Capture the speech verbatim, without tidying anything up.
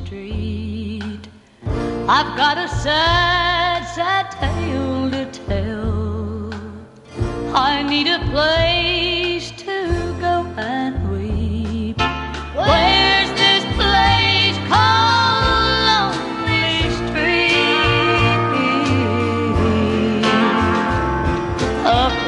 street. I've got a sad, sad tale to tell. I need a place to go and weep. Where's this place called Lonely Street? A